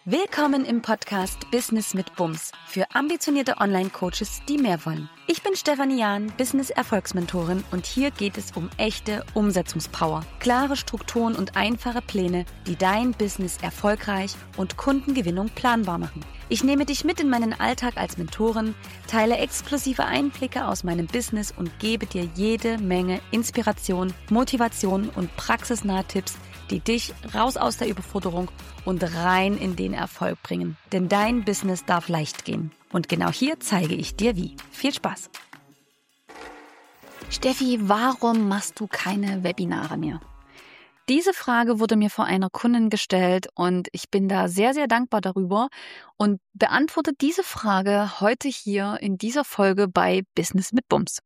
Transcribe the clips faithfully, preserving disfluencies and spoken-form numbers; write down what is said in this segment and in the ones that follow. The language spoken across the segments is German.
Willkommen im Podcast Business mit Bums für ambitionierte Online-Coaches, die mehr wollen. Ich bin Stefanie Jahn, Business-Erfolgsmentorin und hier geht es um echte Umsetzungspower, klare Strukturen und einfache Pläne, die dein Business erfolgreich und Kundengewinnung planbar machen. Ich nehme dich mit in meinen Alltag als Mentorin, teile exklusive Einblicke aus meinem Business und gebe dir jede Menge Inspiration, Motivation und praxisnahe Tipps, die dich raus aus der Überforderung und rein in den Erfolg bringen. Denn dein Business darf leicht gehen. Und genau hier zeige ich dir wie. Viel Spaß! Steffi, warum machst du keine Webinare mehr? Diese Frage wurde mir vor einer Kundin gestellt und ich bin da sehr, sehr dankbar darüber und beantworte diese Frage heute hier in dieser Folge bei Business mit Bums.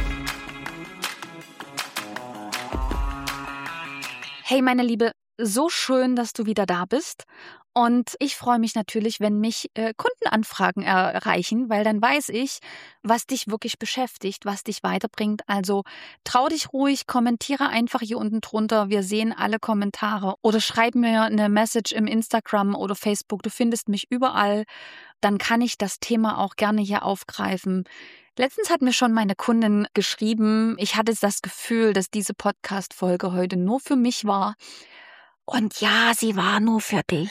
Hey meine Liebe, so schön, dass du wieder da bist und ich freue mich natürlich, wenn mich äh, Kundenanfragen erreichen, weil dann weiß ich, was dich wirklich beschäftigt, was dich weiterbringt. Also trau dich ruhig, kommentiere einfach hier unten drunter, wir sehen alle Kommentare oder schreib mir eine Message im Instagram oder Facebook, du findest mich überall, dann kann ich das Thema auch gerne hier aufgreifen. Letztens hat mir schon meine Kundin geschrieben, ich hatte das Gefühl, dass diese Podcast-Folge heute nur für mich war. Und ja, sie war nur für dich.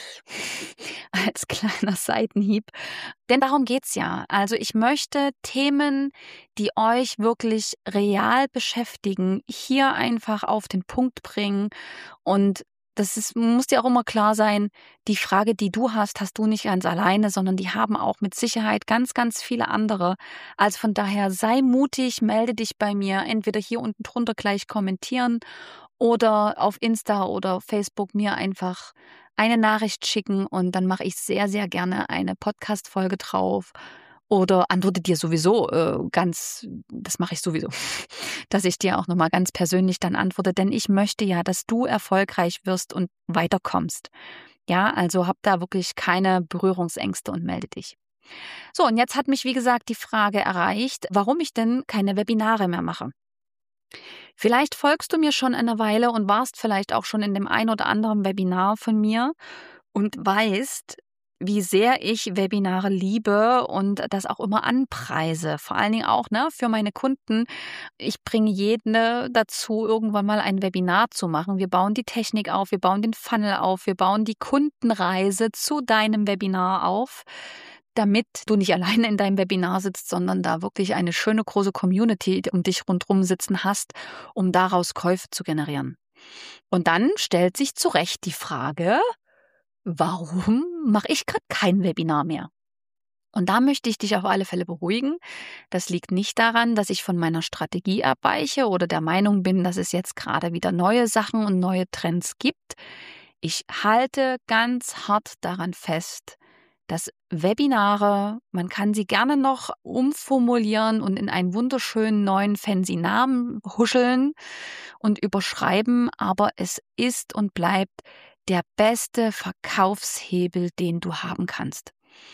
Als kleiner Seitenhieb. Denn darum geht's ja. Also ich möchte Themen, die euch wirklich real beschäftigen, hier einfach auf den Punkt bringen. Und das ist, muss dir auch immer klar sein, die Frage, die du hast, hast du nicht ganz alleine, sondern die haben auch mit Sicherheit ganz, ganz viele andere. Also von daher sei mutig, melde dich bei mir, entweder hier unten drunter gleich kommentieren oder auf Insta oder Facebook mir einfach eine Nachricht schicken und dann mache ich sehr, sehr gerne eine Podcast-Folge drauf. Oder antworte dir sowieso äh, ganz, das mache ich sowieso, dass ich dir auch nochmal ganz persönlich dann antworte, denn ich möchte ja, dass du erfolgreich wirst und weiterkommst. Ja, also hab da wirklich keine Berührungsängste und melde dich. So, und jetzt hat mich, wie gesagt, die Frage erreicht, warum ich denn keine Webinare mehr mache. Vielleicht folgst du mir schon eine Weile und warst vielleicht auch schon in dem ein oder anderen Webinar von mir und weißt, wie sehr ich Webinare liebe und das auch immer anpreise. Vor allen Dingen auch ne, für meine Kunden. Ich bringe jeden dazu, irgendwann mal ein Webinar zu machen. Wir bauen die Technik auf, wir bauen den Funnel auf, wir bauen die Kundenreise zu deinem Webinar auf, damit du nicht alleine in deinem Webinar sitzt, sondern da wirklich eine schöne große Community um dich rundherum sitzen hast, um daraus Käufe zu generieren. Und dann stellt sich zu Recht die Frage, warum mache ich gerade kein Webinar mehr? Und da möchte ich dich auf alle Fälle beruhigen. Das liegt nicht daran, dass ich von meiner Strategie abweiche oder der Meinung bin, dass es jetzt gerade wieder neue Sachen und neue Trends gibt. Ich halte ganz hart daran fest, dass Webinare, man kann sie gerne noch umformulieren und in einen wunderschönen neuen fancy Namen huscheln und überschreiben, aber es ist und bleibt der beste Verkaufshebel, den du haben kannst.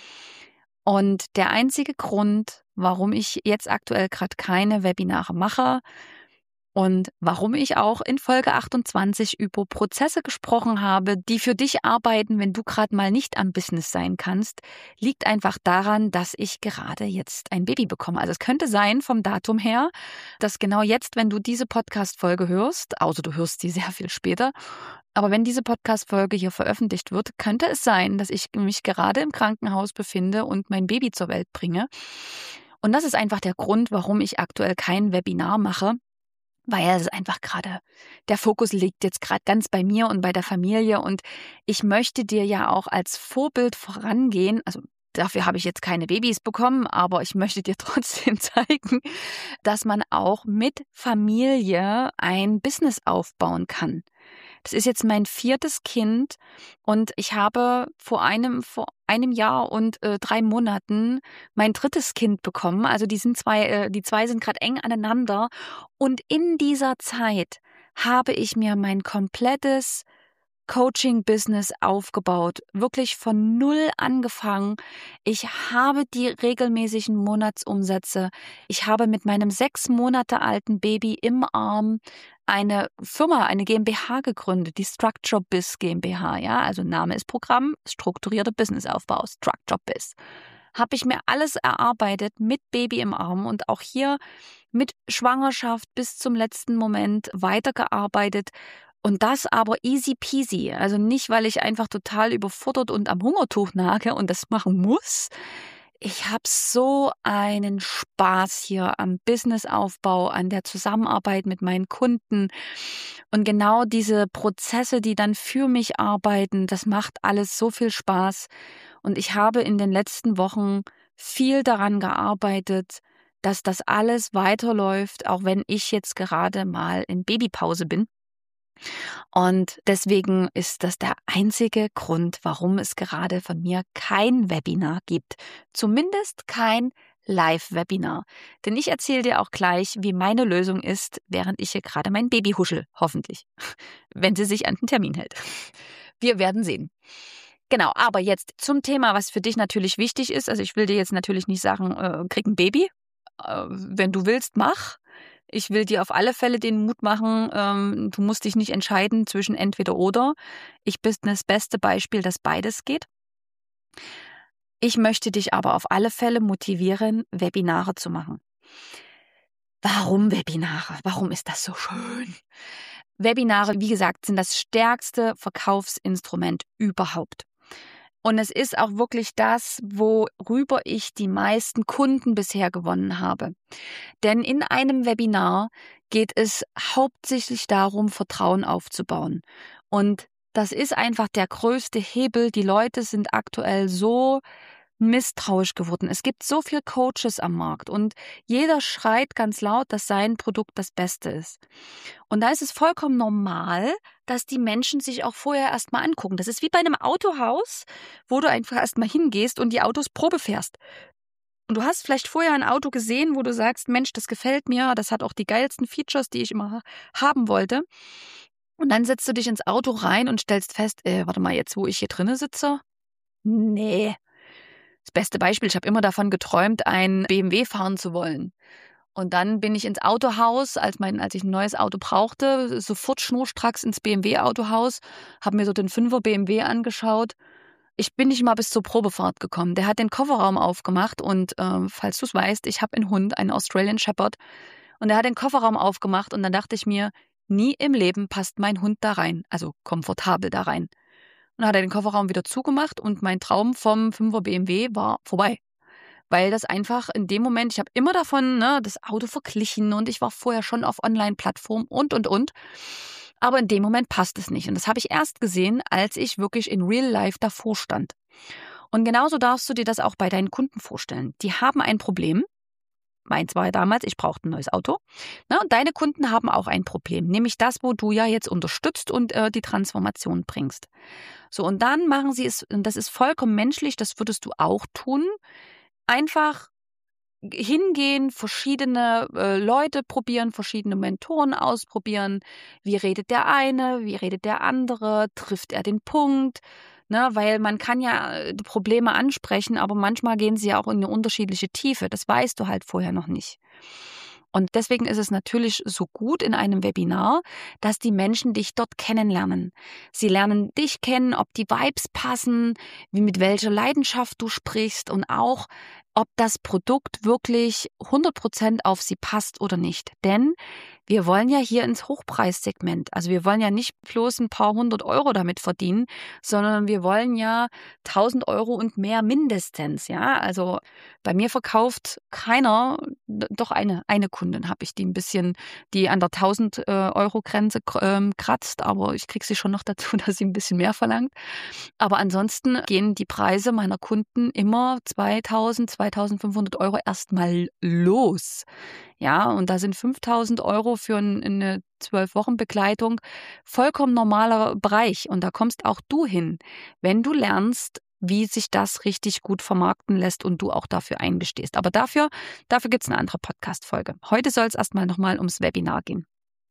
Und der einzige Grund, warum ich jetzt aktuell gerade keine Webinare mache und warum ich auch in Folge achtundzwanzig über Prozesse gesprochen habe, die für dich arbeiten, wenn du gerade mal nicht am Business sein kannst, liegt einfach daran, dass ich gerade jetzt ein Baby bekomme. Also es könnte sein vom Datum her, dass genau jetzt, wenn du diese Podcast-Folge hörst, außer du hörst sie sehr viel später, aber wenn diese Podcast-Folge hier veröffentlicht wird, könnte es sein, dass ich mich gerade im Krankenhaus befinde und mein Baby zur Welt bringe. Und das ist einfach der Grund, warum ich aktuell kein Webinar mache. Weil es einfach gerade, der Fokus liegt jetzt gerade ganz bei mir und bei der Familie und ich möchte dir ja auch als Vorbild vorangehen, also dafür habe ich jetzt keine Babys bekommen, aber ich möchte dir trotzdem zeigen, dass man auch mit Familie ein Business aufbauen kann. Das ist jetzt mein viertes Kind und ich habe vor einem, vor einem Jahr und äh, drei Monaten mein drittes Kind bekommen. Also die sind zwei, äh, die zwei sind gerade eng aneinander. Und in dieser Zeit habe ich mir mein komplettes Coaching-Business aufgebaut, wirklich von null angefangen. Ich habe die regelmäßigen Monatsumsätze. Ich habe mit meinem sechs Monate alten Baby im Arm eine Firma, eine GmbH gegründet, die StructureBiz GmbH, ja, also Name ist Programm, strukturierter Businessaufbau, StructureBiz. Habe ich mir alles erarbeitet mit Baby im Arm und auch hier mit Schwangerschaft bis zum letzten Moment weitergearbeitet. Und das aber easy peasy. Also nicht, weil ich einfach total überfordert und am Hungertuch nage und das machen muss. Ich habe so einen Spaß hier am Businessaufbau, an der Zusammenarbeit mit meinen Kunden. Und genau diese Prozesse, die dann für mich arbeiten, das macht alles so viel Spaß. Und ich habe in den letzten Wochen viel daran gearbeitet, dass das alles weiterläuft, auch wenn ich jetzt gerade mal in Babypause bin. Und deswegen ist das der einzige Grund, warum es gerade von mir kein Webinar gibt. Zumindest kein Live-Webinar. Denn ich erzähle dir auch gleich, wie meine Lösung ist, während ich hier gerade mein Baby huschel, hoffentlich. Wenn sie sich an den Termin hält. Wir werden sehen. Genau, aber jetzt zum Thema, was für dich natürlich wichtig ist. Also ich will dir jetzt natürlich nicht sagen, äh, krieg ein Baby. Äh, wenn du willst, mach. Ich will dir auf alle Fälle den Mut machen, ähm, du musst dich nicht entscheiden zwischen entweder oder. Ich bin das beste Beispiel, dass beides geht. Ich möchte dich aber auf alle Fälle motivieren, Webinare zu machen. Warum Webinare? Warum ist das so schön? Webinare, wie gesagt, sind das stärkste Verkaufsinstrument überhaupt. Und es ist auch wirklich das, worüber ich die meisten Kunden bisher gewonnen habe. Denn in einem Webinar geht es hauptsächlich darum, Vertrauen aufzubauen. Und das ist einfach der größte Hebel. Die Leute sind aktuell so misstrauisch geworden. Es gibt so viele Coaches am Markt und jeder schreit ganz laut, dass sein Produkt das Beste ist. Und da ist es vollkommen normal, dass die Menschen sich auch vorher erstmal angucken. Das ist wie bei einem Autohaus, wo du einfach erstmal hingehst und die Autos Probe fährst. Und du hast vielleicht vorher ein Auto gesehen, wo du sagst, Mensch, das gefällt mir, das hat auch die geilsten Features, die ich immer haben wollte. Und dann setzt du dich ins Auto rein und stellst fest, äh, warte mal, jetzt wo ich hier drinnen sitze? Nee. Das beste Beispiel, ich habe immer davon geträumt, ein B M W fahren zu wollen. Und dann bin ich ins Autohaus, als, mein, als ich ein neues Auto brauchte, sofort schnurstracks ins B M W-Autohaus, habe mir so den Fünfer B M W angeschaut. Ich bin nicht mal bis zur Probefahrt gekommen. Der hat den Kofferraum aufgemacht und äh, falls du es weißt, ich habe einen Hund, einen Australian Shepherd. Und er hat den Kofferraum aufgemacht und dann dachte ich mir, nie im Leben passt mein Hund da rein, also komfortabel da rein. Und dann hat er den Kofferraum wieder zugemacht und mein Traum vom Fünfer B M W war vorbei. Weil das einfach in dem Moment, ich habe immer davon ne, das Auto verglichen und ich war vorher schon auf Online-Plattformen und, und, und. Aber in dem Moment passt es nicht. Und das habe ich erst gesehen, als ich wirklich in Real Life davor stand. Und genauso darfst du dir das auch bei deinen Kunden vorstellen. Die haben ein Problem. Meins war ja damals, ich brauchte ein neues Auto. Na, und deine Kunden haben auch ein Problem, nämlich das, wo du ja jetzt unterstützt und äh, die Transformation bringst. So, und dann machen sie es, und das ist vollkommen menschlich, das würdest du auch tun, einfach hingehen, verschiedene äh, Leute probieren, verschiedene Mentoren ausprobieren. Wie redet der eine, wie redet der andere, trifft er den Punkt? Ne, weil man kann ja die Probleme ansprechen, aber manchmal gehen sie ja auch in eine unterschiedliche Tiefe. Das weißt du halt vorher noch nicht. Und deswegen ist es natürlich so gut in einem Webinar, dass die Menschen dich dort kennenlernen. Sie lernen dich kennen, ob die Vibes passen, wie mit welcher Leidenschaft du sprichst und auch, ob das Produkt wirklich hundert Prozent auf sie passt oder nicht. Denn wir wollen ja hier ins Hochpreissegment. Also wir wollen ja nicht bloß ein paar hundert Euro damit verdienen, sondern wir wollen ja tausend Euro und mehr mindestens. Ja, also bei mir verkauft keiner, doch eine, eine Kundin habe ich, die ein bisschen, die an der tausend Euro Grenze ähm, kratzt, aber ich kriege sie schon noch dazu, dass sie ein bisschen mehr verlangt. Aber ansonsten gehen die Preise meiner Kunden immer zweitausend, zweitausendfünfhundert Euro erstmal los. Ja, und da sind fünftausend Euro für eine zwölf Wochen Begleitung vollkommen normaler Bereich. Und da kommst auch du hin, wenn du lernst, wie sich das richtig gut vermarkten lässt und du auch dafür einbestehst. Aber dafür, dafür gibt es eine andere Podcast-Folge. Heute soll es erstmal nochmal ums Webinar gehen.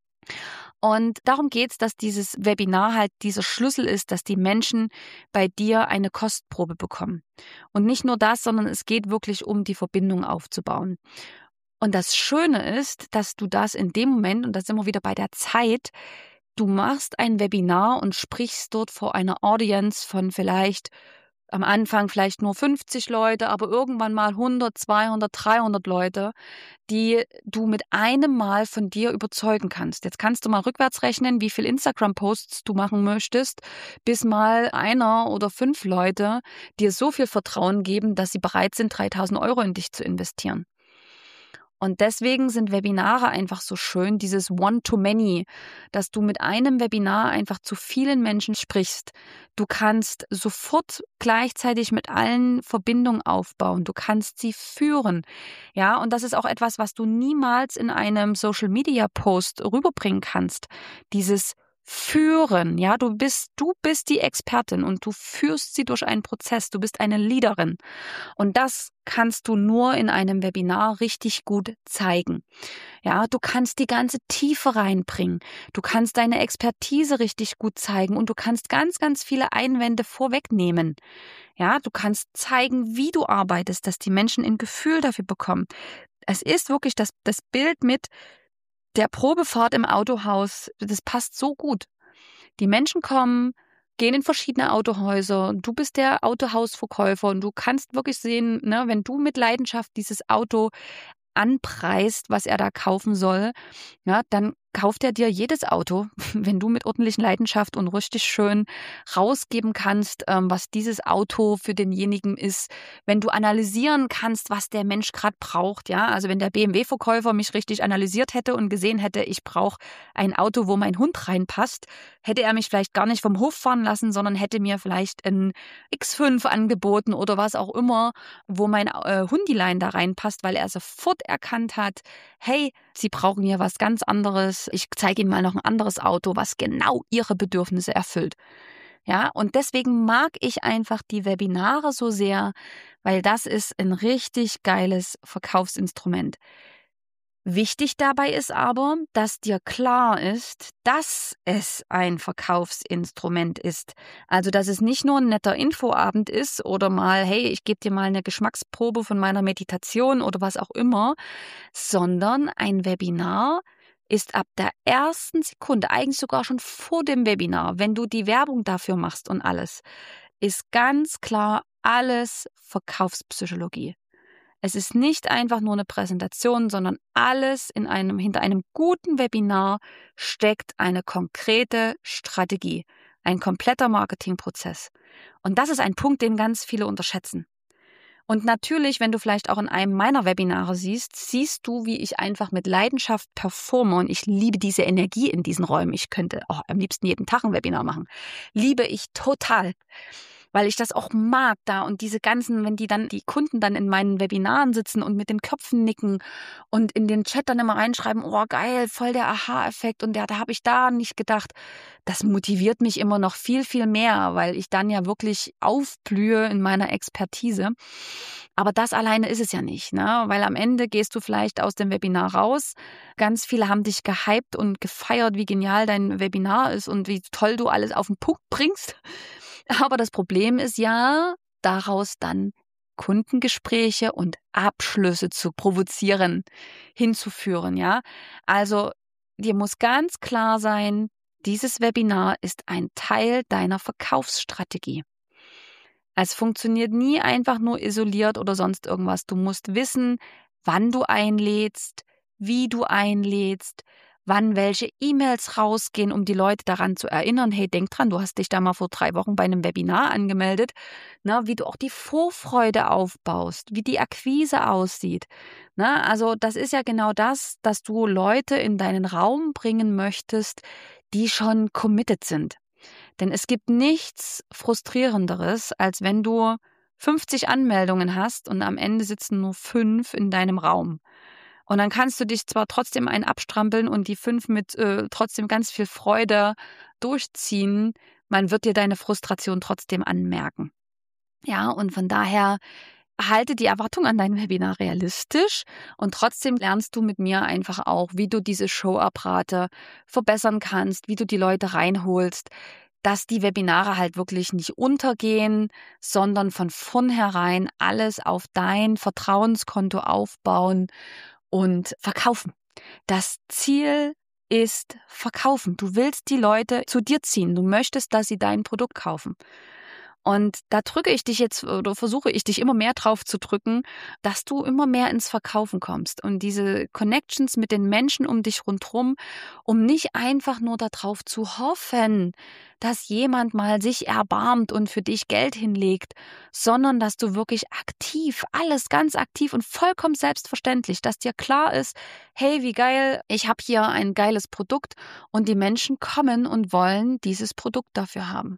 Und darum geht es, dass dieses Webinar halt dieser Schlüssel ist, dass die Menschen bei dir eine Kostprobe bekommen. Und nicht nur das, sondern es geht wirklich um die Verbindung aufzubauen. Und das Schöne ist, dass du das in dem Moment, und da sind wir wieder bei der Zeit, du machst ein Webinar und sprichst dort vor einer Audience von vielleicht am Anfang vielleicht nur fünfzig Leute, aber irgendwann mal hundert, zweihundert, dreihundert Leute, die du mit einem Mal von dir überzeugen kannst. Jetzt kannst du mal rückwärts rechnen, wie viel Instagram-Posts du machen möchtest, bis mal einer oder fünf Leute dir so viel Vertrauen geben, dass sie bereit sind, dreitausend Euro in dich zu investieren. Und deswegen sind Webinare einfach so schön, dieses One-to-Many, dass du mit einem Webinar einfach zu vielen Menschen sprichst. Du kannst sofort gleichzeitig mit allen Verbindungen aufbauen. Du kannst sie führen. Ja, und das ist auch etwas, was du niemals in einem Social-Media-Post rüberbringen kannst. Dieses Führen, ja, du bist, du bist die Expertin und du führst sie durch einen Prozess. Du bist eine Leaderin. Und das kannst du nur in einem Webinar richtig gut zeigen. Ja, du kannst die ganze Tiefe reinbringen. Du kannst deine Expertise richtig gut zeigen und du kannst ganz, ganz viele Einwände vorwegnehmen. Ja, du kannst zeigen, wie du arbeitest, dass die Menschen ein Gefühl dafür bekommen. Es ist wirklich das, das Bild mit der Probefahrt im Autohaus, das passt so gut. Die Menschen kommen, gehen in verschiedene Autohäuser. Du bist der Autohausverkäufer und du kannst wirklich sehen, ne, wenn du mit Leidenschaft dieses Auto anpreist, was er da kaufen soll, ja, dann kauft er dir jedes Auto, wenn du mit ordentlichen Leidenschaft und richtig schön rausgeben kannst, ähm, was dieses Auto für denjenigen ist, wenn du analysieren kannst, was der Mensch gerade braucht, ja, also wenn der B M W-Verkäufer mich richtig analysiert hätte und gesehen hätte, ich brauche ein Auto, wo mein Hund reinpasst, hätte er mich vielleicht gar nicht vom Hof fahren lassen, sondern hätte mir vielleicht ein X fünf angeboten oder was auch immer, wo mein äh, Hundilein da reinpasst, weil er sofort erkannt hat, hey, Sie brauchen hier was ganz anderes. Ich zeige Ihnen mal noch ein anderes Auto, was genau Ihre Bedürfnisse erfüllt. Ja, und deswegen mag ich einfach die Webinare so sehr, weil das ist ein richtig geiles Verkaufsinstrument. Wichtig dabei ist aber, dass dir klar ist, dass es ein Verkaufsinstrument ist. Also, dass es nicht nur ein netter Infoabend ist oder mal, hey, ich gebe dir mal eine Geschmacksprobe von meiner Meditation oder was auch immer, sondern ein Webinar ist ab der ersten Sekunde, eigentlich sogar schon vor dem Webinar, wenn du die Werbung dafür machst und alles, ist ganz klar alles Verkaufspsychologie. Es ist nicht einfach nur eine Präsentation, sondern alles in einem, hinter einem guten Webinar steckt eine konkrete Strategie, ein kompletter Marketingprozess. Und das ist ein Punkt, den ganz viele unterschätzen. Und natürlich, wenn du vielleicht auch in einem meiner Webinare siehst, siehst du, wie ich einfach mit Leidenschaft performe und ich liebe diese Energie in diesen Räumen. Ich könnte oh, am liebsten jeden Tag ein Webinar machen. Liebe ich total. Weil ich das auch mag da und diese ganzen, wenn die dann, die Kunden dann in meinen Webinaren sitzen und mit den Köpfen nicken und in den Chat dann immer reinschreiben, oh geil, voll der Aha-Effekt und ja, da habe ich da nicht gedacht. Das motiviert mich immer noch viel, viel mehr, weil ich dann ja wirklich aufblühe in meiner Expertise. Aber das alleine ist es ja nicht, ne? Weil am Ende gehst du vielleicht aus dem Webinar raus. Ganz viele haben dich gehypt und gefeiert, wie genial dein Webinar ist und wie toll du alles auf den Punkt bringst. Aber das Problem ist ja, daraus dann Kundengespräche und Abschlüsse zu provozieren, hinzuführen, ja. Also dir muss ganz klar sein, dieses Webinar ist ein Teil deiner Verkaufsstrategie. Es funktioniert nie einfach nur isoliert oder sonst irgendwas. Du musst wissen, wann du einlädst, wie du einlädst, wann welche E-Mails rausgehen, um die Leute daran zu erinnern, hey, denk dran, du hast dich da mal vor drei Wochen bei einem Webinar angemeldet, na, wie du auch die Vorfreude aufbaust, wie die Akquise aussieht. Na, also das ist ja genau das, dass du Leute in deinen Raum bringen möchtest, die schon committed sind. Denn es gibt nichts Frustrierenderes, als wenn du fünfzig Anmeldungen hast und am Ende sitzen nur fünf in deinem Raum. Und dann kannst du dich zwar trotzdem einen abstrampeln und die fünf mit äh, trotzdem ganz viel Freude durchziehen, man wird dir deine Frustration trotzdem anmerken. Ja, und von daher halte die Erwartung an dein Webinar realistisch und trotzdem lernst du mit mir einfach auch, wie du diese Show-Up-Rate verbessern kannst, wie du die Leute reinholst, dass die Webinare halt wirklich nicht untergehen, sondern von vornherein alles auf dein Vertrauenskonto aufbauen und verkaufen. Das Ziel ist verkaufen. Du willst die Leute zu dir ziehen. Du möchtest, dass sie dein Produkt kaufen. Und da drücke ich dich jetzt oder versuche ich dich immer mehr drauf zu drücken, dass du immer mehr ins Verkaufen kommst und diese Connections mit den Menschen um dich rundherum, um nicht einfach nur darauf zu hoffen, dass jemand mal sich erbarmt und für dich Geld hinlegt, sondern dass du wirklich aktiv, alles ganz aktiv und vollkommen selbstverständlich, dass dir klar ist, hey, wie geil, ich habe hier ein geiles Produkt und die Menschen kommen und wollen dieses Produkt dafür haben.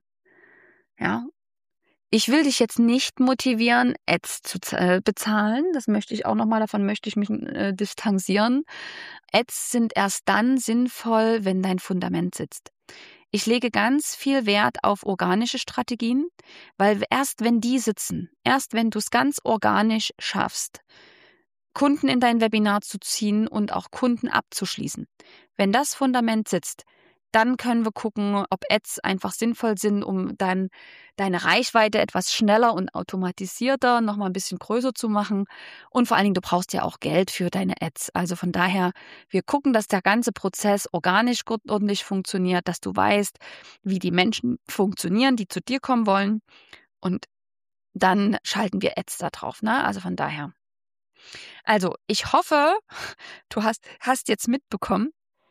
Ja. Ich will dich jetzt nicht motivieren, Ads zu äh, bezahlen. Das möchte ich auch nochmal, davon möchte ich mich äh, distanzieren. Ads sind erst dann sinnvoll, wenn dein Fundament sitzt. Ich lege ganz viel Wert auf organische Strategien, weil erst wenn die sitzen, erst wenn du es ganz organisch schaffst, Kunden in dein Webinar zu ziehen und auch Kunden abzuschließen. Wenn das Fundament sitzt, dann können wir gucken, ob Ads einfach sinnvoll sind, um dann deine Reichweite etwas schneller und automatisierter, nochmal ein bisschen größer zu machen. Und vor allen Dingen, du brauchst ja auch Geld für deine Ads. Also von daher, wir gucken, dass der ganze Prozess organisch gut ordentlich funktioniert, dass du weißt, wie die Menschen funktionieren, die zu dir kommen wollen. Und dann schalten wir Ads da drauf, ne? Also von daher. Also, ich hoffe, du hast, hast jetzt mitbekommen,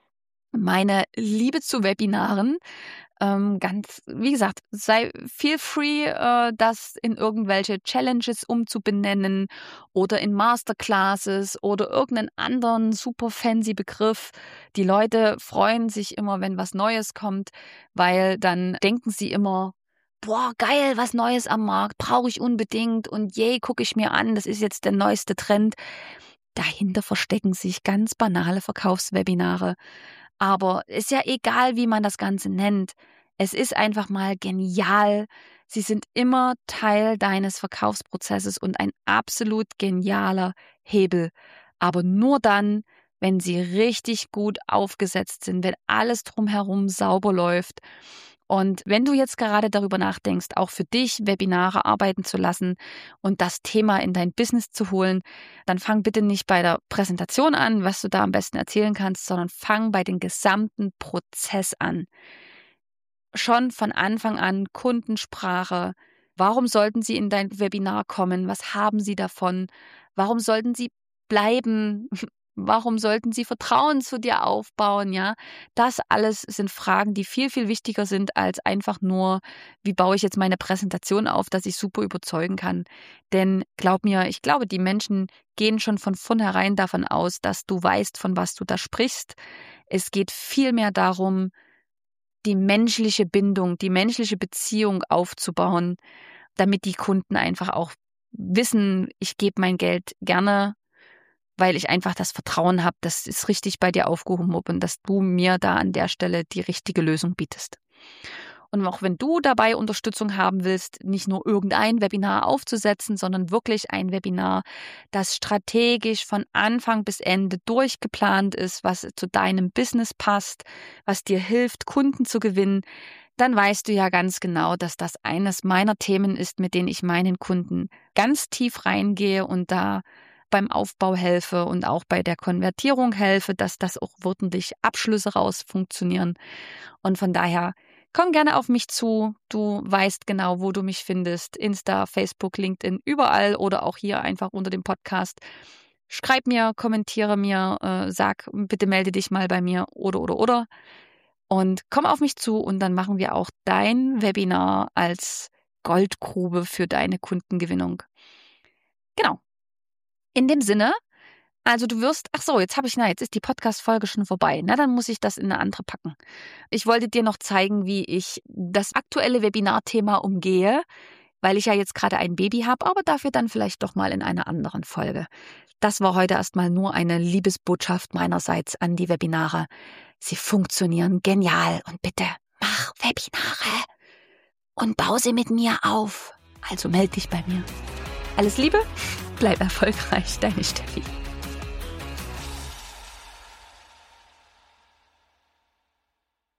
meine Liebe zu Webinaren. Ähm, ganz, wie gesagt, sei feel free, äh, das in irgendwelche Challenges umzubenennen oder in Masterclasses oder irgendeinen anderen super fancy Begriff. Die Leute freuen sich immer, wenn was Neues kommt, weil dann denken sie immer, boah, geil, was Neues am Markt, brauche ich unbedingt und yay, gucke ich mir an, das ist jetzt der neueste Trend. Dahinter verstecken sich ganz banale Verkaufswebinare. Aber ist ja egal, wie man das Ganze nennt. Es ist einfach mal genial. Sie sind immer Teil deines Verkaufsprozesses und ein absolut genialer Hebel. Aber nur dann, wenn sie richtig gut aufgesetzt sind, wenn alles drumherum sauber läuft. Und wenn du jetzt gerade darüber nachdenkst, auch für dich Webinare arbeiten zu lassen und das Thema in dein Business zu holen, dann fang bitte nicht bei der Präsentation an, was du da am besten erzählen kannst, sondern fang bei dem gesamten Prozess an. Schon von Anfang an Kundensprache. Warum sollten sie in dein Webinar kommen? Was haben sie davon? Warum sollten sie bleiben? Warum sollten sie Vertrauen zu dir aufbauen? Ja, das alles sind Fragen, die viel, viel wichtiger sind als einfach nur, wie baue ich jetzt meine Präsentation auf, dass ich super überzeugen kann. Denn glaub mir, ich glaube, die Menschen gehen schon von vornherein davon aus, dass du weißt, von was du da sprichst. Es geht vielmehr darum, die menschliche Bindung, die menschliche Beziehung aufzubauen, damit die Kunden einfach auch wissen, ich gebe mein Geld gerne, weil ich einfach das Vertrauen habe, dass es richtig bei dir aufgehoben wird und dass du mir da an der Stelle die richtige Lösung bietest. Und auch wenn du dabei Unterstützung haben willst, nicht nur irgendein Webinar aufzusetzen, sondern wirklich ein Webinar, das strategisch von Anfang bis Ende durchgeplant ist, was zu deinem Business passt, was dir hilft, Kunden zu gewinnen, dann weißt du ja ganz genau, dass das eines meiner Themen ist, mit denen ich meinen Kunden ganz tief reingehe und da beim Aufbau helfe und auch bei der Konvertierung helfe, dass das auch ordentlich Abschlüsse raus funktionieren. Und von daher, komm gerne auf mich zu. Du weißt genau, wo du mich findest. Insta, Facebook, LinkedIn, überall oder auch hier einfach unter dem Podcast. Schreib mir, kommentiere mir, äh, sag, bitte melde dich mal bei mir oder, oder, oder. Und komm auf mich zu und dann machen wir auch dein Webinar als Goldgrube für deine Kundengewinnung. Genau. In dem Sinne, also du wirst, ach so, jetzt habe ich, na, jetzt ist die Podcast-Folge schon vorbei. Na, dann muss ich das in eine andere packen. Ich wollte dir noch zeigen, wie ich das aktuelle Webinarthema umgehe, weil ich ja jetzt gerade ein Baby habe, aber dafür dann vielleicht doch mal in einer anderen Folge. Das war heute erstmal nur eine Liebesbotschaft meinerseits an die Webinare. Sie funktionieren genial und bitte mach Webinare und bau sie mit mir auf. Also melde dich bei mir. Alles Liebe, bleib erfolgreich, deine Steffi.